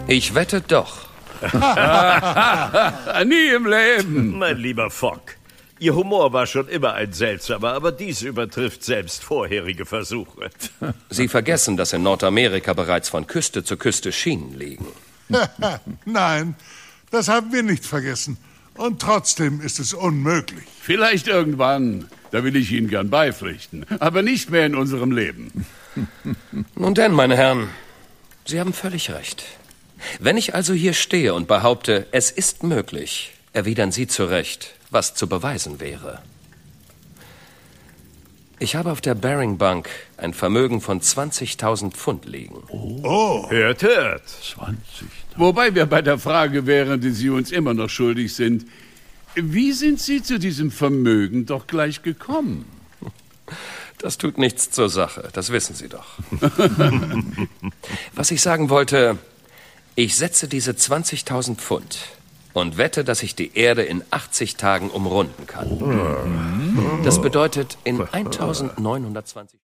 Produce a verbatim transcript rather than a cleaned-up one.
Ich wette doch. Nie im Leben. Mein lieber Fogg, Ihr Humor war schon immer ein seltsamer, aber dies übertrifft selbst vorherige Versuche. Sie vergessen, dass in Nordamerika bereits von Küste zu Küste Schienen liegen. Nein, das haben wir nicht vergessen. Und trotzdem ist es unmöglich. Vielleicht irgendwann, da will ich Ihnen gern beipflichten, aber nicht mehr in unserem Leben. Nun denn, meine Herren, Sie haben völlig recht. Wenn ich also hier stehe und behaupte, es ist möglich, erwidern Sie zu Recht, was zu beweisen wäre. Ich habe auf der Baring Bank ein Vermögen von zwanzigtausend Pfund liegen. Oh, hört, hört. zwanzig. Wobei wir bei der Frage wären, die Sie uns immer noch schuldig sind. Wie sind Sie zu diesem Vermögen doch gleich gekommen? Das tut nichts zur Sache, das wissen Sie doch. Was ich sagen wollte, ich setze diese zwanzigtausend Pfund und wette, dass ich die Erde in achtzig Tagen umrunden kann. Das bedeutet in eintausendneunhundertzwanzig...